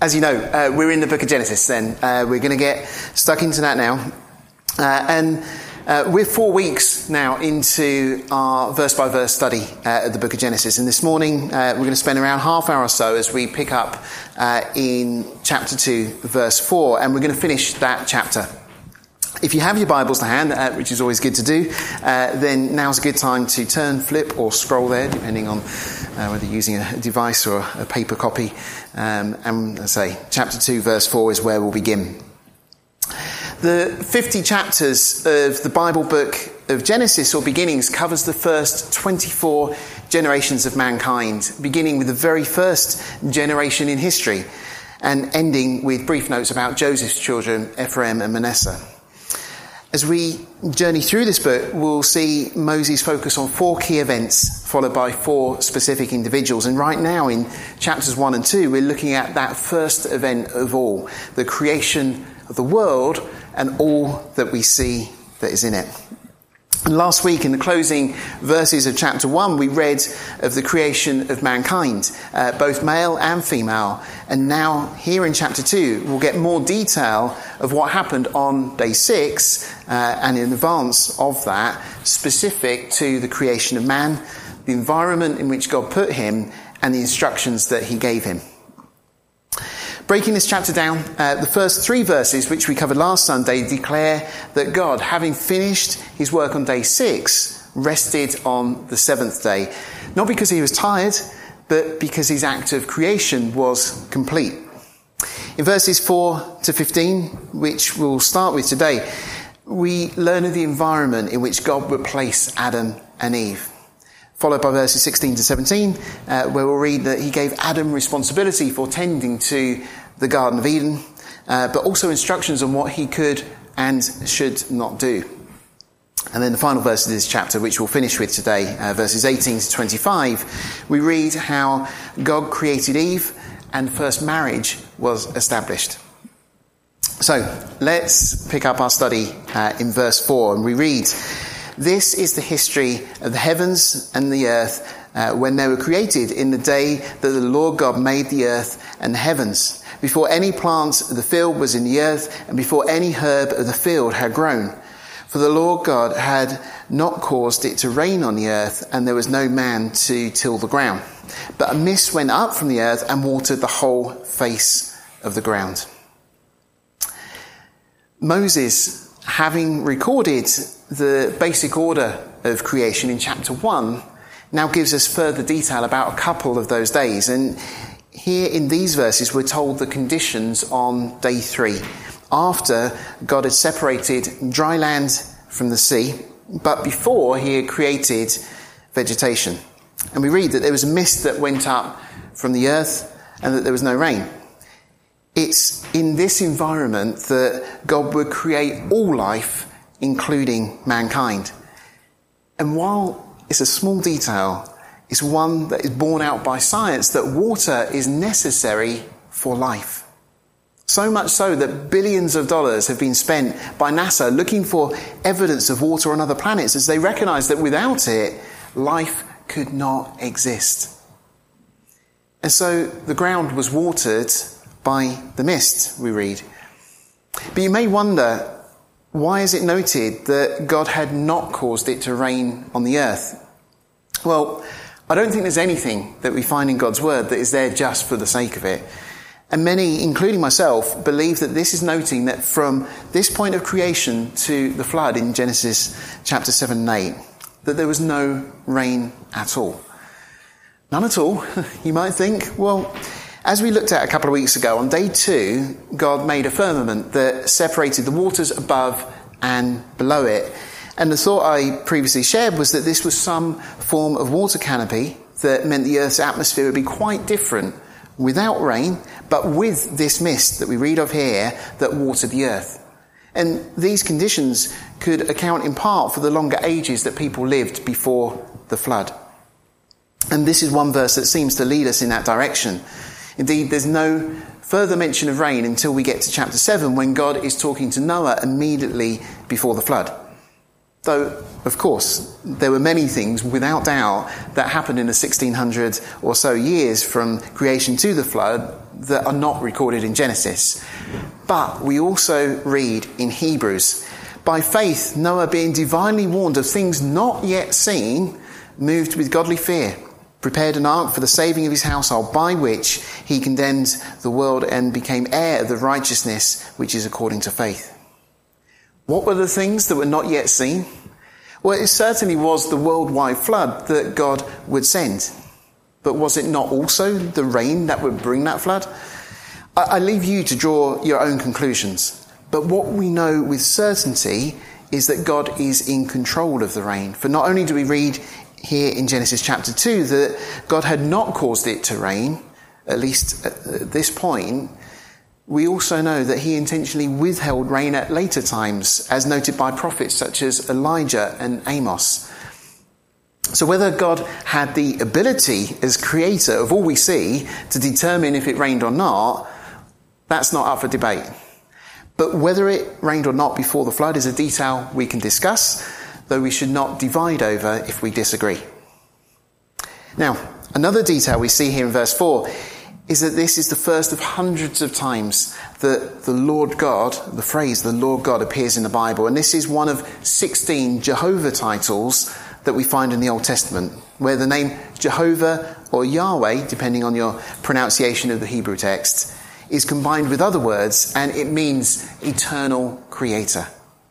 as you know, we're in the book of Genesis then. We're going to get stuck into that now. We're 4 weeks now into our verse-by-verse study of the book of Genesis. And this morning, we're going to spend around half hour or so as we pick up in chapter 2, verse 4. And we're going to finish that chapter. If you have your Bibles to hand, which is always good to do, then now's a good time to turn, flip or scroll there, depending on whether you're using a device or a paper copy. And as I say, chapter 2, verse 4 is where we'll begin. The 50 chapters of the Bible book of Genesis, or Beginnings, covers the first 24 generations of mankind, beginning with the very first generation in history and ending with brief notes about Joseph's children, Ephraim and Manasseh. As we journey through this book, we'll see Moses focus on 4 key events, followed by 4 specific individuals. And right now in chapters 1 and 2, we're looking at that first event of all, the creation of the world and all that we see that is in it. And last week, in the closing verses of chapter 1, we read of the creation of mankind, both male and female. And now, here in chapter 2, we'll get more detail of what happened on day 6, and in advance of that, specific to the creation of man, the environment in which God put him, and the instructions that he gave him. Breaking this chapter down, the first 3 verses, which we covered last Sunday, declare that God, having finished his work on day 6, rested on the 7th day. Not because he was tired, but because his act of creation was complete. In verses 4 to 15, which we'll start with today, we learn of the environment in which God would place Adam and Eve. Followed by verses 16 to 17, where we'll read that he gave Adam responsibility for tending to the Garden of Eden, but also instructions on what he could and should not do. And then the final verse of this chapter, which we'll finish with today, verses 18 to 25, we read how God created Eve and first marriage was established. So let's pick up our study in verse 4, and we read, "This is the history of the heavens and the earth when they were created in the day that the Lord God made the earth and the heavens, before any plant of the field was in the earth and before any herb of the field had grown. For the Lord God had not caused it to rain on the earth, and there was no man to till the ground. But a mist went up from the earth and watered the whole face of the ground." Moses, having recorded the basic order of creation in chapter 1, now gives us further detail about a couple of those days. And here in these verses, we're told the conditions on day 3, after God had separated dry land from the sea, but before he had created vegetation. And we read that there was a mist that went up from the earth and that there was no rain. It's in this environment that God would create all life, including mankind. And while it's a small detail, it's one that is borne out by science, that water is necessary for life. So much so that billions of dollars have been spent by NASA looking for evidence of water on other planets, as they recognise that without it, life could not exist. And so the ground was watered by the mist, we read. But you may wonder, why is it noted that God had not caused it to rain on the earth? Well, I don't think there's anything that we find in God's word that is there just for the sake of it. And many, including myself, believe that this is noting that from this point of creation to the flood in Genesis chapter 7 and 8, that there was no rain at all. None at all, you might think. Well, as we looked at a couple of weeks ago, on day 2, God made a firmament that separated the waters above and below it. And the thought I previously shared was that this was some form of water canopy that meant the Earth's atmosphere would be quite different without rain, but with this mist that we read of here that watered the Earth. And these conditions could account in part for the longer ages that people lived before the flood. And this is one verse that seems to lead us in that direction. Indeed, there's no further mention of rain until we get to chapter 7, when God is talking to Noah immediately before the flood. Though, of course, there were many things, without doubt, that happened in the 1600 or so years from creation to the flood that are not recorded in Genesis. But we also read in Hebrews, by faith Noah, being divinely warned of things not yet seen, moved with godly fear, prepared an ark for the saving of his household, by which he condemned the world and became heir of the righteousness which is according to faith. What were the things that were not yet seen? Well, it certainly was the worldwide flood that God would send. But was it not also the rain that would bring that flood? I leave you to draw your own conclusions. But what we know with certainty is that God is in control of the rain. For not only do we read here in Genesis chapter 2 that God had not caused it to rain, at least at this point, we also know that he intentionally withheld rain at later times, as noted by prophets such as Elijah and Amos. So whether God had the ability as creator of all we see to determine if it rained or not, that's not up for debate. But whether it rained or not before the flood is a detail we can discuss, though we should not divide over if we disagree. Now, another detail we see here in verse 4 is that this is the first of hundreds of times that the Lord God, the phrase the Lord God, appears in the Bible. And this is one of 16 Jehovah titles that we find in the Old Testament, where the name Jehovah or Yahweh, depending on your pronunciation of the Hebrew text, is combined with other words, and it means eternal creator.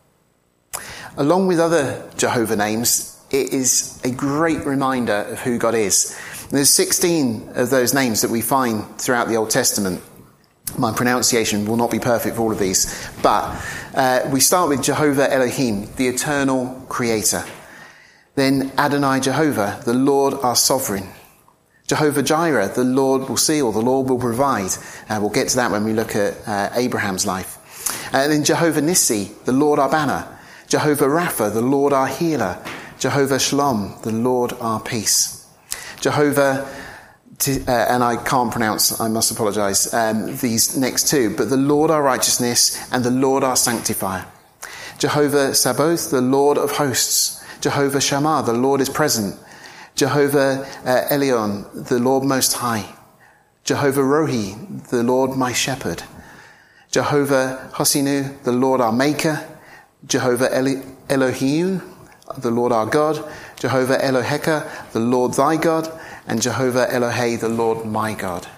Along with other Jehovah names, it is a great reminder of who God is. There's 16 of those names that we find throughout the Old Testament. My pronunciation will not be perfect for all of these, but we start with Jehovah Elohim, the eternal creator. Then Adonai Jehovah, the Lord our sovereign. Jehovah Jireh, the Lord will see, or the Lord will provide. We'll get to that when we look at Abraham's life. And then Jehovah Nissi, the Lord our banner. Jehovah Rapha, the Lord our healer. Jehovah Shalom, the Lord our peace. Jehovah, and I can't pronounce, I must apologise, these next two, but the Lord our righteousness and the Lord our sanctifier. Jehovah Sabaoth, the Lord of hosts. Jehovah Shammah, the Lord is present. Jehovah Elion, the Lord most high. Jehovah Rohi, the Lord my shepherd. Jehovah Hosinu, the Lord our maker. Jehovah Elohim, the Lord our God. Jehovah Eloheka, the Lord thy God. And Jehovah Elohe, the Lord my God.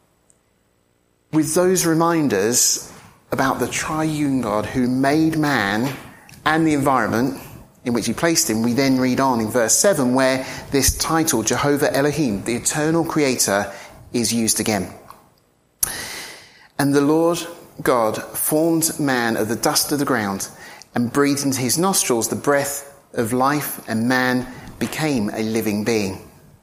With those reminders about the triune God who made man and the environment in which he placed him, we then read on in verse 7 where this title, Jehovah Elohim, the eternal creator, is used again. And the Lord God formed man of the dust of the ground and breathed into his nostrils the breath of life, and man became a living being.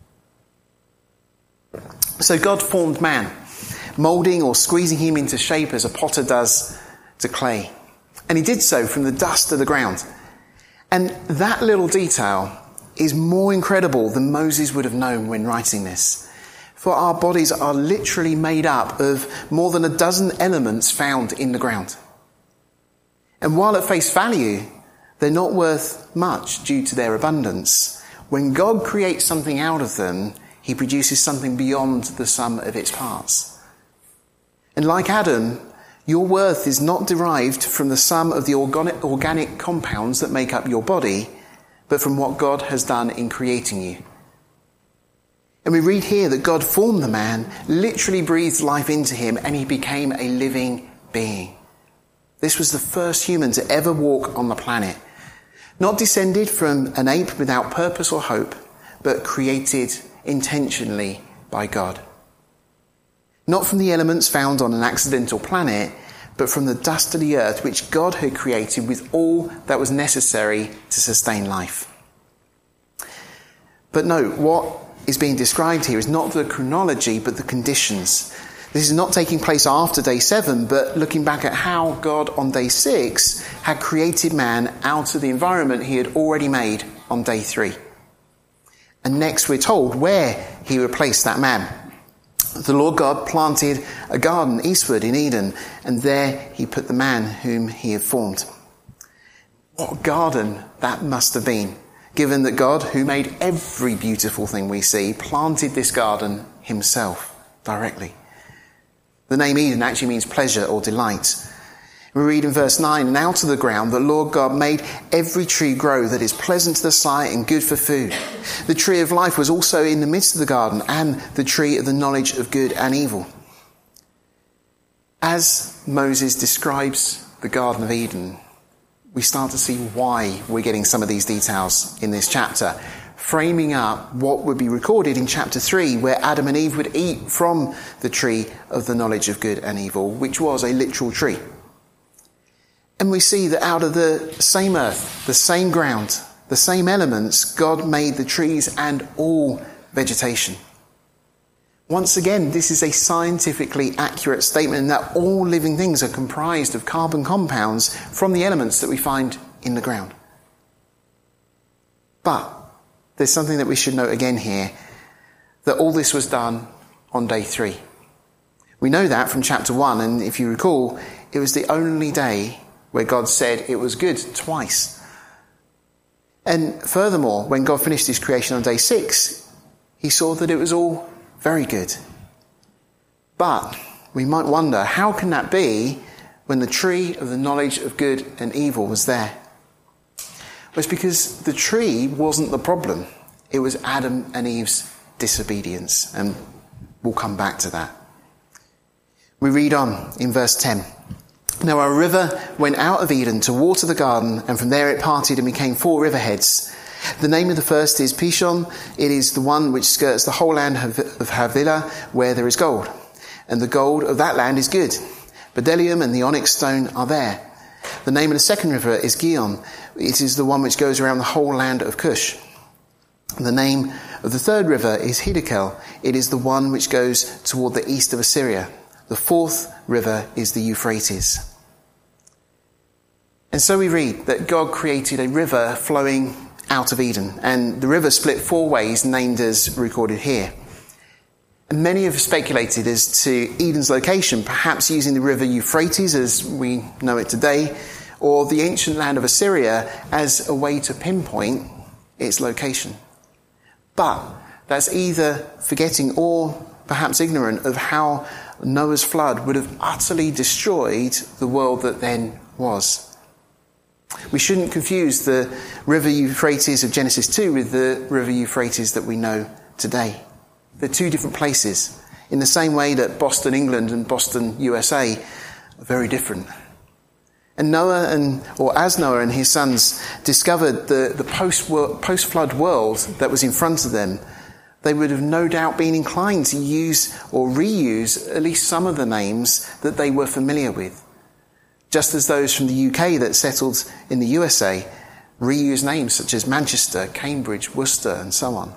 So God formed man, moulding or squeezing him into shape as a potter does to clay. And he did so from the dust of the ground. And that little detail is more incredible than Moses would have known when writing this. For our bodies are literally made up of more than a dozen elements found in the ground. And while at face value, they're not worth much due to their abundance, when God creates something out of them, he produces something beyond the sum of its parts. And like Adam, your worth is not derived from the sum of the organic compounds that make up your body, but from what God has done in creating you. And we read here that God formed the man, literally breathed life into him, and he became a living being. This was the first human to ever walk on the planet. Not descended from an ape without purpose or hope, but created intentionally by God. Not from the elements found on an accidental planet, but from the dust of the earth which God had created with all that was necessary to sustain life. But note, what is being described here is not the chronology, but the conditions. This is not taking place after day 7, but looking back at how God on day 6 had created man out of the environment he had already made on day 3. And next we're told where he replaced that man. The Lord God planted a garden eastward in Eden, and there he put the man whom he had formed. What a garden that must have been, given that God, who made every beautiful thing we see, planted this garden himself directly. The name Eden actually means pleasure or delight. We read in verse 9, "And out of the ground the Lord God made every tree grow that is pleasant to the sight and good for food. The tree of life was also in the midst of the garden, and the tree of the knowledge of good and evil." As Moses describes the Garden of Eden, we start to see why we're getting some of these details in this chapter, framing up what would be recorded in chapter 3, where Adam and Eve would eat from the tree of the knowledge of good and evil, which was a literal tree. And we see that out of the same earth, the same ground, the same elements, God made the trees and all vegetation. Once again, this is a scientifically accurate statement in that all living things are comprised of carbon compounds from the elements that we find in the ground. But there's something that we should note again here, that all this was done on day 3. We know that from chapter 1, and if you recall, it was the only day where God said it was good twice. And furthermore, when God finished his creation on day 6, he saw that it was all very good. But we might wonder, how can that be when the tree of the knowledge of good and evil was there? Well, it's because the tree wasn't the problem. It was Adam and Eve's disobedience. And we'll come back to that. We read on in verse 10. "Now a river went out of Eden to water the garden, and from there it parted and became 4 riverheads. The name of the first is Pishon. It is the one which skirts the whole land of Havilah, where there is gold. And the gold of that land is good. Bdellium and the onyx stone are there. The name of the second river is Gihon. It is the one which goes around the whole land of Cush. The name of the third river is Hiddekel. It is the one which goes toward the east of Assyria. The fourth river is the Euphrates." And so we read that God created a river flowing out of Eden, and the river split 4 ways, named as recorded here. And many have speculated as to Eden's location, perhaps using the river Euphrates as we know it today, or the ancient land of Assyria as a way to pinpoint its location. But that's either forgetting or perhaps ignorant of how Noah's flood would have utterly destroyed the world that then was. We shouldn't confuse the river Euphrates of Genesis 2 with the river Euphrates that we know today. They're 2 different places, in the same way that Boston, England and Boston, USA are very different. And as Noah and his sons discovered the post-flood world that was in front of them, they would have no doubt been inclined to use or reuse at least some of the names that they were familiar with. Just as those from the UK that settled in the USA reuse names such as Manchester, Cambridge, Worcester, and so on.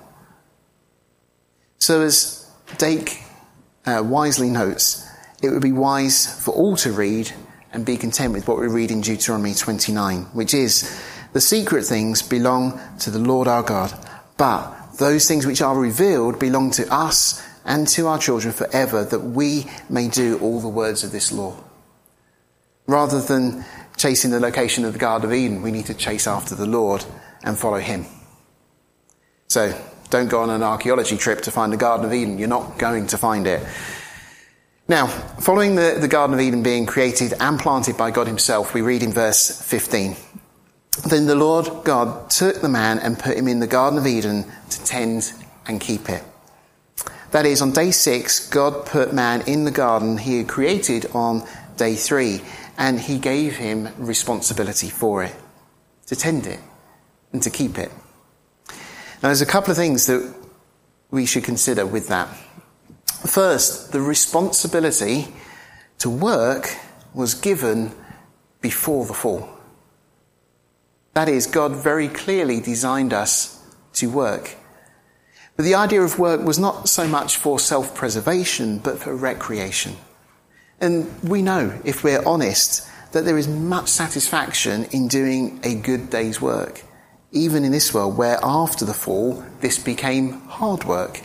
So as Dake wisely notes, it would be wise for all to read and be content with what we read in Deuteronomy 29, which is, "The secret things belong to the Lord our God, but those things which are revealed belong to us and to our children forever, that we may do all the words of this law." Rather than chasing the location of the Garden of Eden, we need to chase after the Lord and follow him. So don't go on an archaeology trip to find the Garden of Eden. You're not going to find it. Now, following the Garden of Eden being created and planted by God himself, we read in verse 15. "Then the Lord God took the man and put him in the Garden of Eden to tend and keep it." That is, on day 6, God put man in the garden he had created on day 3, and he gave him responsibility for it, to tend it and to keep it. Now, there's a couple of things that we should consider with that. First, the responsibility to work was given before the fall. That is, God very clearly designed us to work. But the idea of work was not so much for self-preservation, but for recreation. And we know, if we're honest, that there is much satisfaction in doing a good day's work, even in this world where after the fall, this became hard work.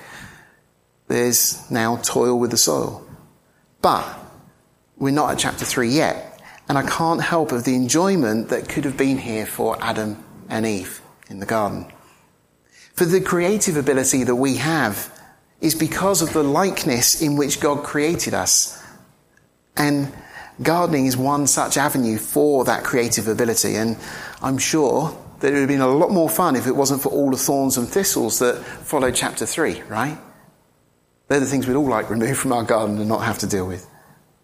There's now toil with the soil. But we're not at chapter 3 yet. And I can't help of the enjoyment that could have been here for Adam and Eve in the garden. For the creative ability that we have is because of the likeness in which God created us. And gardening is one such avenue for that creative ability. And I'm sure that it would have been a lot more fun if it wasn't for all the thorns and thistles that followed chapter 3, right? They're the things we'd all like removed from our garden and not have to deal with.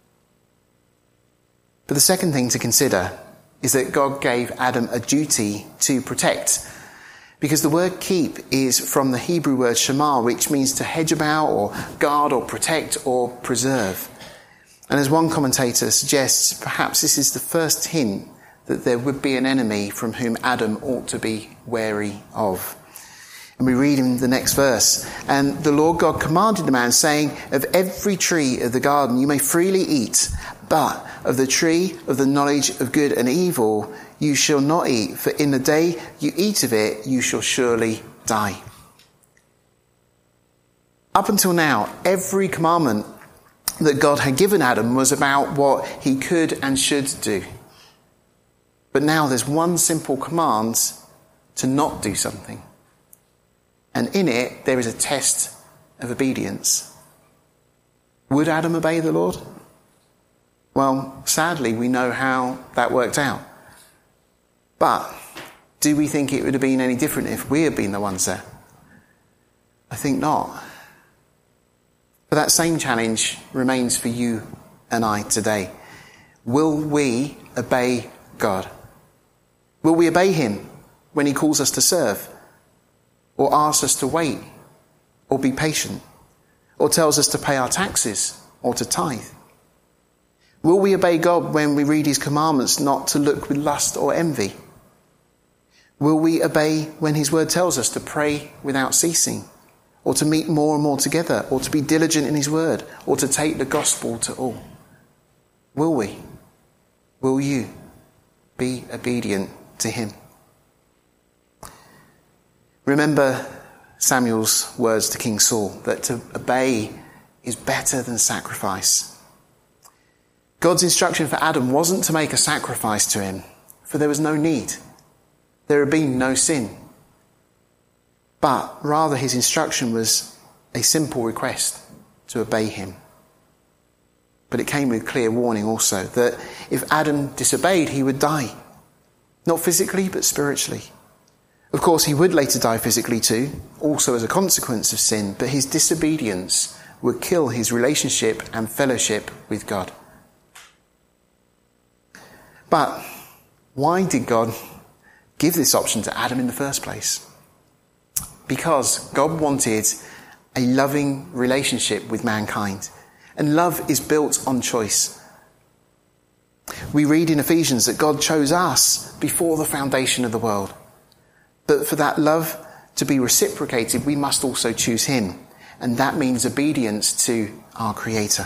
But the second thing to consider is that God gave Adam a duty to protect. Because the word keep is from the Hebrew word shamar, which means to hedge about or guard or protect or preserve. And as one commentator suggests, perhaps this is the first hint that there would be an enemy from whom Adam ought to be wary of. And we read in the next verse, and the Lord God commanded the man, saying, of every tree of the garden you may freely eat, but of the tree of the knowledge of good and evil you shall not eat, for in the day you eat of it you shall surely die. Up until now, every commandment that God had given Adam was about what he could and should do. But now there's one simple command to not do something. And in it, there is a test of obedience. Would Adam obey the Lord? Well, sadly, we know how that worked out. But do we think it would have been any different if we had been the ones there? I think not. But that same challenge remains for you and I today. Will we obey God? Will we obey him when he calls us to serve? Or asks us to wait? Or be patient? Or tells us to pay our taxes? Or to tithe? Will we obey God when we read his commandments not to look with lust or envy? Will we obey when his word tells us to pray without ceasing? Or to meet more and more together? Or to be diligent in his word? Or to take the gospel to all? Will we? Will you be obedient to him? Remember Samuel's words to King Saul, that to obey is better than sacrifice. God's instruction for Adam wasn't to make a sacrifice to him, for there was no need. There had been no sin. But rather his instruction was a simple request to obey him. But it came with clear warning also that if Adam disobeyed, he would die. Not physically, but spiritually. Of course, he would later die physically too, also as a consequence of sin, but his disobedience would kill his relationship and fellowship with God. But why did God give this option to Adam in the first place? Because God wanted a loving relationship with mankind. And love is built on choice. We read in Ephesians that God chose us before the foundation of the world. But for that love to be reciprocated, we must also choose him. And that means obedience to our Creator.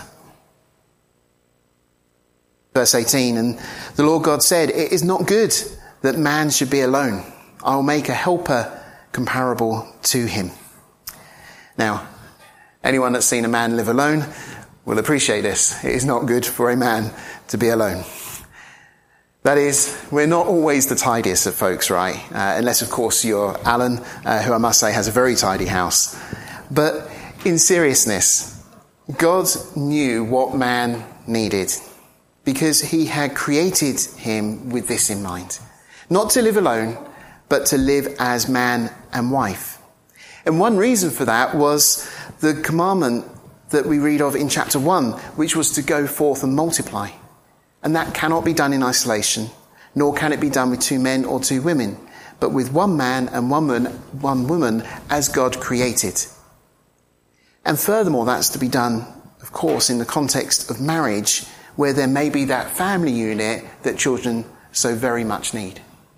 Verse 18, and the Lord God said, it is not good that man should be alone. I will make a helper comparable to him. Now, anyone that's seen a man live alone will appreciate this. It is not good for a man to be alone. That is, we're not always the tidiest of folks, right? Unless, of course, you're Alan, who I must say has a very tidy house. But in seriousness, God knew what man needed because he had created him with this in mind. Not to live alone, but to live as man and wife. And one reason for that was the commandment that we read of in chapter 1, which was to go forth and multiply. And that cannot be done in isolation, nor can it be done with 2 men or 2 women, but with 1 man and 1 woman as God created. And furthermore, that's to be done, of course, in the context of marriage, where there may be that family unit that children so very much need.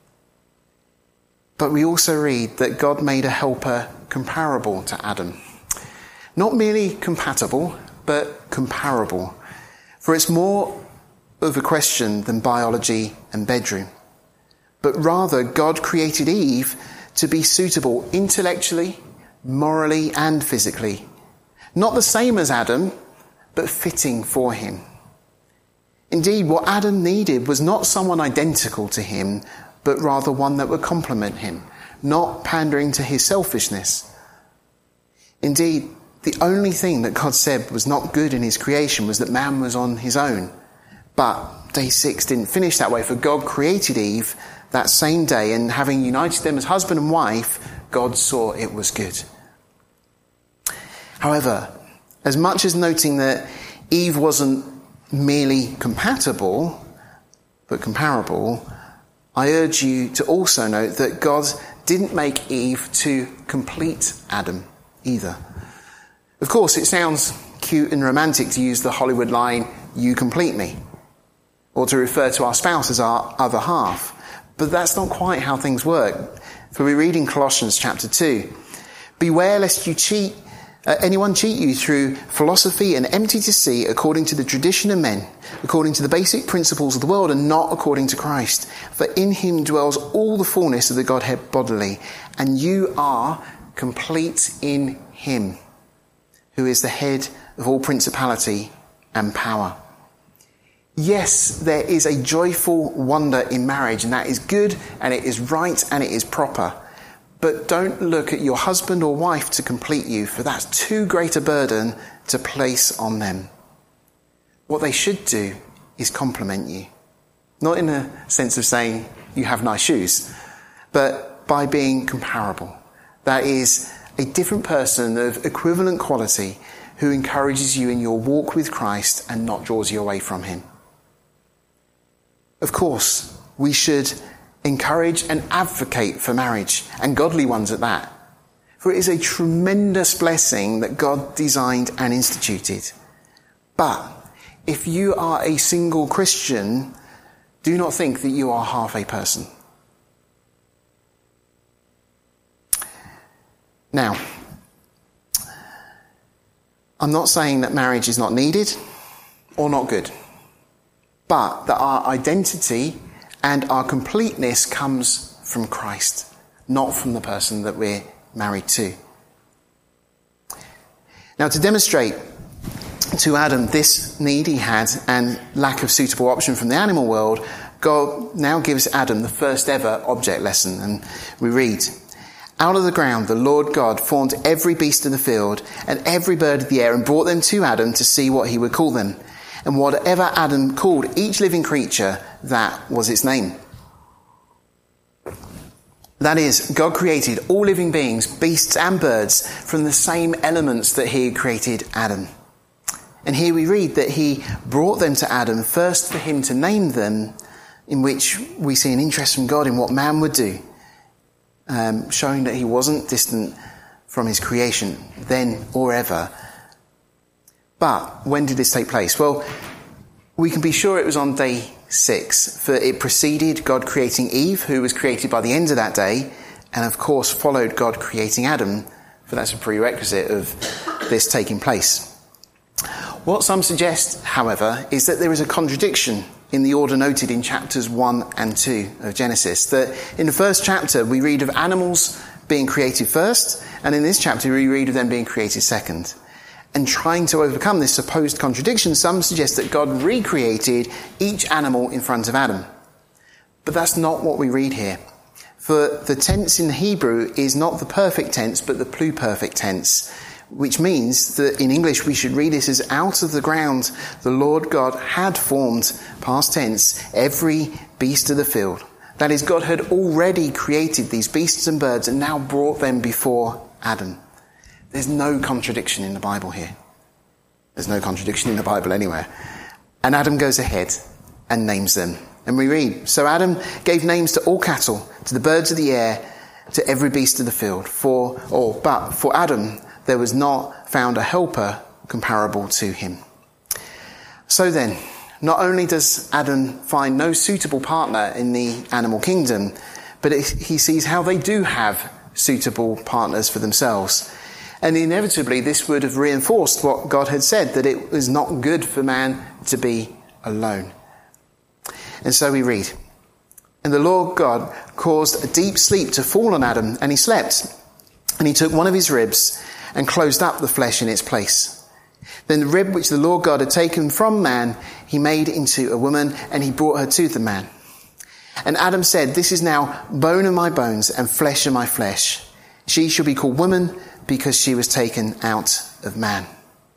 But we also read that God made a helper comparable to Adam. Not merely compatible, but comparable. For it's more of a question than biology and bedroom. But rather, God created Eve to be suitable intellectually, morally, and physically. Not the same as Adam, but fitting for him. Indeed, what Adam needed was not someone identical to him, but rather one that would complement him, not pandering to his selfishness. Indeed, the only thing that God said was not good in his creation was that man was on his own. But day 6 didn't finish that way, for God created Eve that same day, and having united them as husband and wife, God saw it was good. However, as much as noting that Eve wasn't merely compatible, but comparable, I urge you to also note that God didn't make Eve to complete Adam either. Of course, it sounds cute and romantic to use the Hollywood line, "You complete me," or to refer to our spouse as our other half. But that's not quite how things work. For we read in Colossians chapter 2, "Beware lest anyone cheat you through philosophy and empty deceit according to the tradition of men, according to the basic principles of the world and not according to Christ. For in him dwells all the fullness of the Godhead bodily, and you are complete in him, who is the head of all principality and power." Yes, there is a joyful wonder in marriage, and that is good, and it is right, and it is proper. But don't look at your husband or wife to complete you, for that's too great a burden to place on them. What they should do is complement you. Not in a sense of saying you have nice shoes, but by being comparable. That is a different person of equivalent quality who encourages you in your walk with Christ and not draws you away from him. Of course, we should encourage and advocate for marriage, and godly ones at that. For it is a tremendous blessing that God designed and instituted. But if you are a single Christian, do not think that you are half a person. Now, I'm not saying that marriage is not needed or not good, but that our identity and our completeness comes from Christ, not from the person that we're married to. Now, to demonstrate to Adam this need he had and lack of suitable option from the animal world, God now gives Adam the first ever object lesson. And we read, "Out of the ground the Lord God formed every beast of the field and every bird of the air and brought them to Adam to see what he would call them. And whatever Adam called each living creature, that was its name." That is, God created all living beings, beasts and birds, from the same elements that he had created Adam. And here we read that he brought them to Adam first for him to name them, in which we see an interest from God in what man would do, showing that he wasn't distant from his creation then or ever. But when did this take place? Well, we can be sure it was on day 6, for it preceded God creating Eve, who was created by the end of that day, and of course followed God creating Adam, for that's a prerequisite of this taking place. What some suggest, however, is that there is a contradiction in the order noted in chapters 1 and 2 of Genesis. That in the first chapter we read of animals being created first, and in this chapter we read of them being created second. And trying to overcome this supposed contradiction, some suggest that God recreated each animal in front of Adam. But that's not what we read here. For the tense in Hebrew is not the perfect tense, but the pluperfect tense, which means that in English we should read this as "out of the ground the Lord God had formed," past tense, "every beast of the field." That is, God had already created these beasts and birds and now brought them before Adam. There's no contradiction in the Bible here. There's no contradiction in the Bible anywhere. And Adam goes ahead and names them. And we read, "So Adam gave names to all cattle, to the birds of the air, to every beast of the field. But for Adam there was not found a helper comparable to him." So then, not only does Adam find no suitable partner in the animal kingdom, but he sees how they do have suitable partners for themselves. And inevitably this would have reinforced what God had said, that it was not good for man to be alone. And so we read, "And the Lord God caused a deep sleep to fall on Adam, and he slept. And he took one of his ribs and closed up the flesh in its place. Then the rib which the Lord God had taken from man, he made into a woman, and he brought her to the man. And Adam said, this is now bone of my bones and flesh of my flesh. She shall be called woman because she was taken out of man.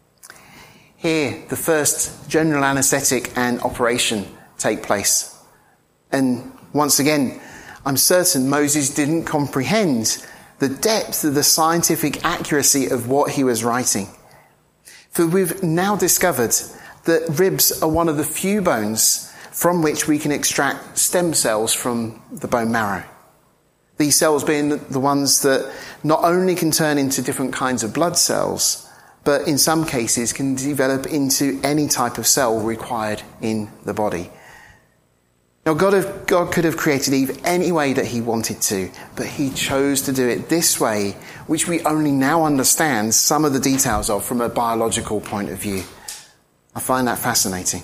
Here, the first general anaesthetic and operation take place. And once again, I'm certain Moses didn't comprehend the depth of the scientific accuracy of what he was writing. For we've now discovered that ribs are one of the few bones from which we can extract stem cells from the bone marrow. These cells being the ones that not only can turn into different kinds of blood cells, but in some cases can develop into any type of cell required in the body. Now, God could have created Eve any way that he wanted to, but he chose to do it this way, which we only now understand some of the details of from a biological point of view. I find that fascinating.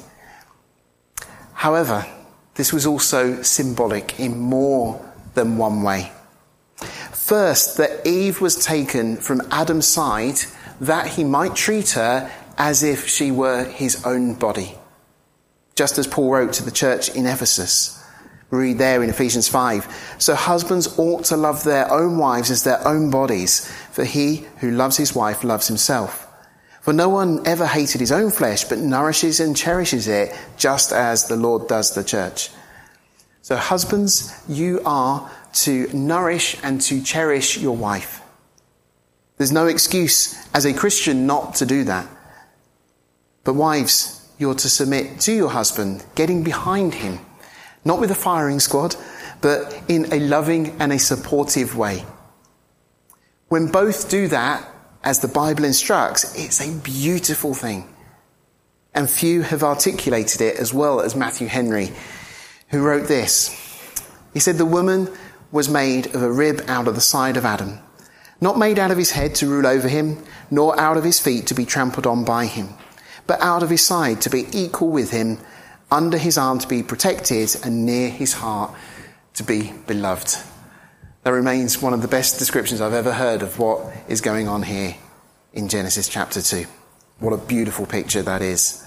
However, this was also symbolic in more than one way. First, that Eve was taken from Adam's side that he might treat her as if she were his own body. Just as Paul wrote to the church in Ephesus. We read there in Ephesians 5. So husbands ought to love their own wives as their own bodies, for he who loves his wife loves himself. For no one ever hated his own flesh, but nourishes and cherishes it, just as the Lord does the church. So husbands, you are to nourish and to cherish your wife. There's no excuse as a Christian not to do that. But wives, you're to submit to your husband, getting behind him, not with a firing squad, but in a loving and a supportive way. When both do that, as the Bible instructs, it's a beautiful thing. And few have articulated it as well as Matthew Henry, who wrote this. He said, the woman was made of a rib out of the side of Adam, not made out of his head to rule over him, nor out of his feet to be trampled on by him, but out of his side to be equal with him, under his arm to be protected, and near his heart to be beloved. That remains one of the best descriptions I've ever heard of what is going on here in Genesis chapter 2. What a beautiful picture that is.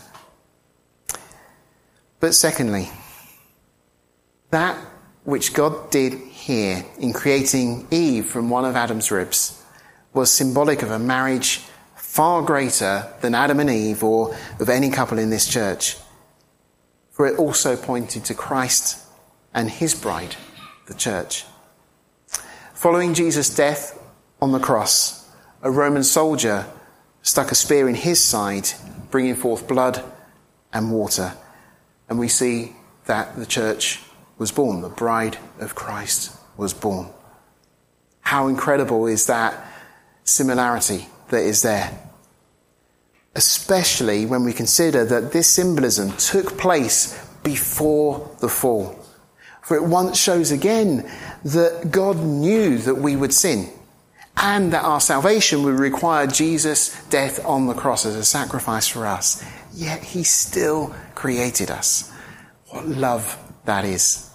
But secondly, that which God did here in creating Eve from one of Adam's ribs was symbolic of a marriage far greater than Adam and Eve or of any couple in this church. For it also pointed to Christ and his bride, the church. Following Jesus' death on the cross, a Roman soldier stuck a spear in his side, bringing forth blood and water. And we see that the church was born. The bride of Christ was born. How incredible is that similarity that is there? Especially when we consider that this symbolism took place before the fall. For it once shows again that God knew that we would sin and that our salvation would require Jesus' death on the cross as a sacrifice for us. Yet he still created us. What love that is.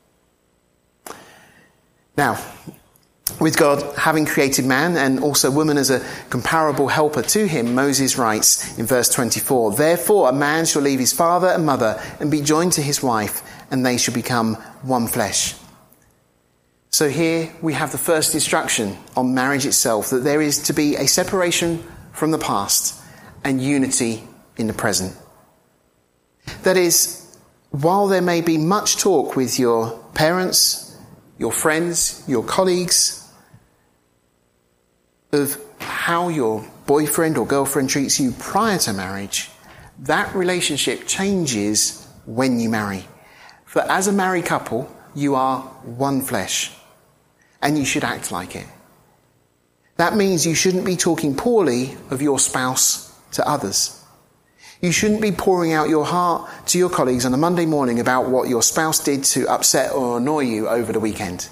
Now, with God having created man and also woman as a comparable helper to him, Moses writes in verse 24, therefore a man shall leave his father and mother and be joined to his wife, and they shall become one flesh. So here we have the first instruction on marriage itself, that there is to be a separation from the past and unity in the present. That is, while there may be much talk with your parents, your friends, your colleagues, of how your boyfriend or girlfriend treats you prior to marriage, that relationship changes when you marry. For as a married couple, you are one flesh, and you should act like it. That means you shouldn't be talking poorly of your spouse to others. You shouldn't be pouring out your heart to your colleagues on a Monday morning about what your spouse did to upset or annoy you over the weekend.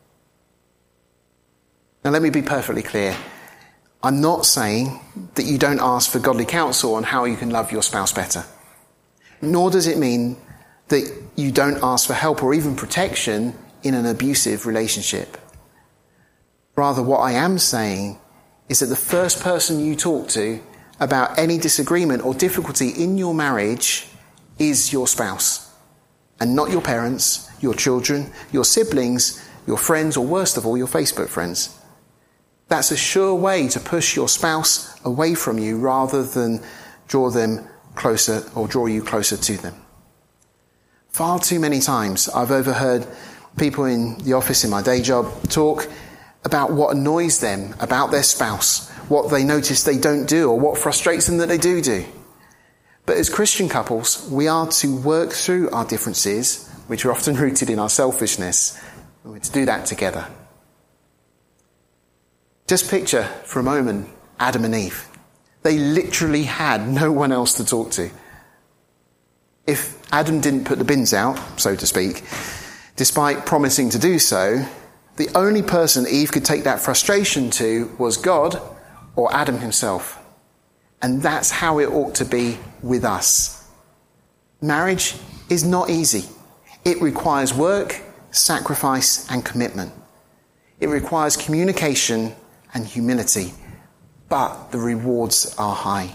Now let me be perfectly clear. I'm not saying that you don't ask for godly counsel on how you can love your spouse better. Nor does it mean that you don't ask for help or even protection in an abusive relationship. Rather, what I am saying is that the first person you talk to about any disagreement or difficulty in your marriage is your spouse, and not your parents, your children, your siblings, your friends, or worst of all, your Facebook friends. That's a sure way to push your spouse away from you rather than draw them closer or draw you closer to them. Far too many times I've overheard people in the office in my day job talk about what annoys them about their spouse, what they notice they don't do, or what frustrates them that they do. But as Christian couples, we are to work through our differences, which are often rooted in our selfishness, and we're to do that together. Just picture for a moment Adam and Eve. They literally had no one else to talk to. If Adam didn't put the bins out, so to speak, despite promising to do so, the only person Eve could take that frustration to was God or Adam himself. And that's how it ought to be with us. Marriage is not easy. It requires work, sacrifice, and commitment. It requires communication and humility, but the rewards are high.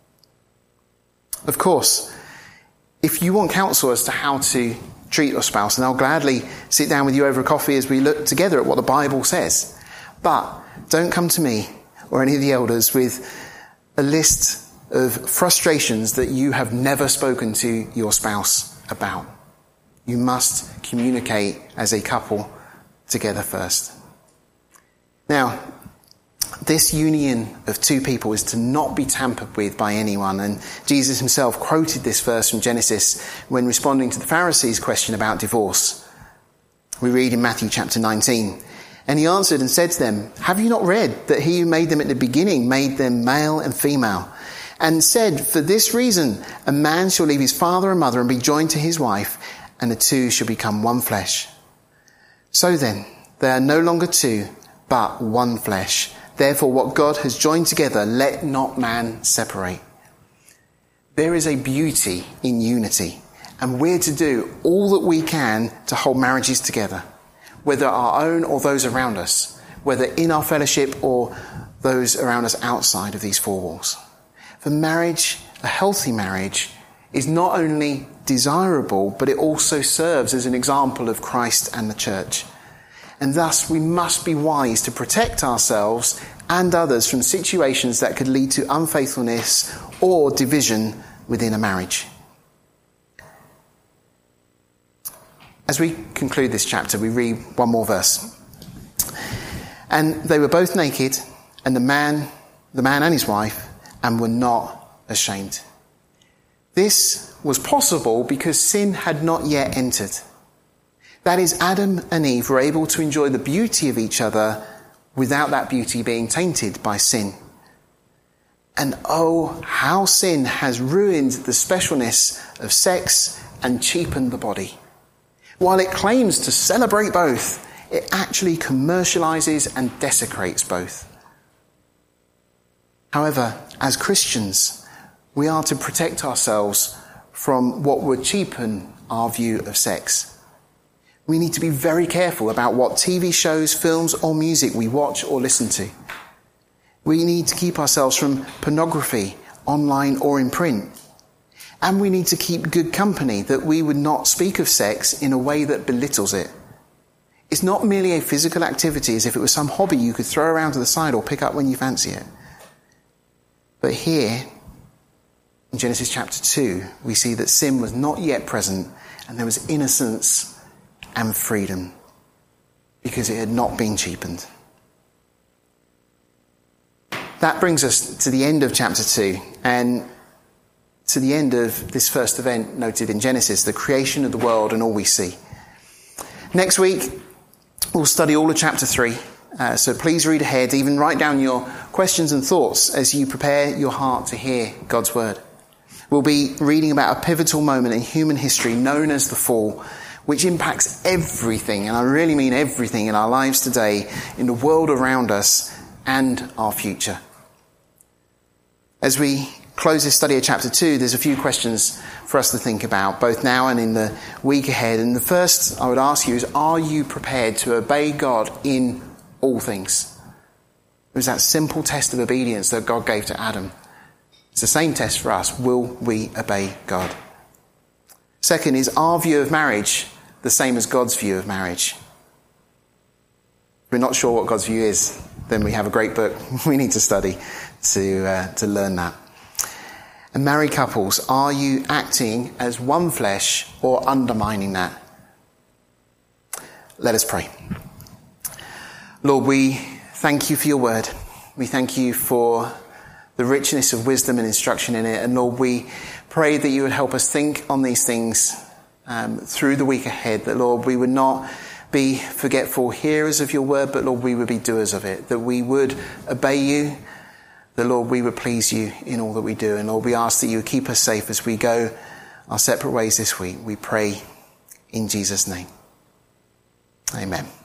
Of course, if you want counsel as to how to treat your spouse, and I'll gladly sit down with you over a coffee as we look together at what the Bible says. But don't come to me or any of the elders with a list of frustrations that you have never spoken to your spouse about. You must communicate as a couple together first. Now, this union of two people is to not be tampered with by anyone. And Jesus himself quoted this verse from Genesis when responding to the Pharisees' question about divorce. We read in Matthew chapter 19, "And he answered and said to them, Have you not read that he who made them at the beginning made them male and female? And said, For this reason, a man shall leave his father and mother and be joined to his wife, and the two shall become one flesh. So then, they are no longer two, but one flesh. Therefore, what God has joined together, let not man separate." There is a beauty in unity, and we're to do all that we can to hold marriages together, whether our own or those around us, whether in our fellowship or those around us outside of these four walls. For marriage, a healthy marriage, is not only desirable, but it also serves as an example of Christ and the church. And thus we must be wise to protect ourselves and others from situations that could lead to unfaithfulness or division within a marriage. As we conclude this chapter, we read one more verse. "And they were both naked, and the man and his wife, and were not ashamed." This was possible because sin had not yet entered. That is, Adam and Eve were able to enjoy the beauty of each other without that beauty being tainted by sin. And oh, how sin has ruined the specialness of sex and cheapened the body. While it claims to celebrate both, it actually commercializes and desecrates both. However, as Christians, we are to protect ourselves from what would cheapen our view of sex. We need to be very careful about what TV shows, films, or music we watch or listen to. We need to keep ourselves from pornography, online or in print. And we need to keep good company, that we would not speak of sex in a way that belittles it. It's not merely a physical activity as if it was some hobby you could throw around to the side or pick up when you fancy it. But here, in Genesis chapter 2, we see that sin was not yet present and there was innocence and freedom because it had not been cheapened. That brings us to the end of chapter 2 and to the end of this first event noted in Genesis, the creation of the world and all we see. Next week, we'll study all of chapter 3. So please read ahead, even write down your questions and thoughts as you prepare your heart to hear God's word. We'll be reading about a pivotal moment in human history known as the fall, which impacts everything, and I really mean everything in our lives today, in the world around us and our future. As we close this study of chapter 2, there's a few questions for us to think about, both now and in the week ahead. And the first I would ask you is, are you prepared to obey God in all things? It was that simple test of obedience that God gave to Adam. It's the same test for us. Will we obey God? Second is our view of marriage the same as God's view of marriage? If we're not sure what God's view is, then we have a great book we need to study to learn that. And married couples, are you acting as one flesh or undermining that? Let us pray. Lord, we thank you for your word. We thank you for the richness of wisdom and instruction in it. And Lord, we pray that you would help us think on these things through the week ahead. That, Lord, we would not be forgetful hearers of your word, but Lord, we would be doers of it. That we would obey you. That, Lord, we would please you in all that we do. And Lord, we ask that you would keep us safe as we go our separate ways this week. We pray in Jesus' name. Amen.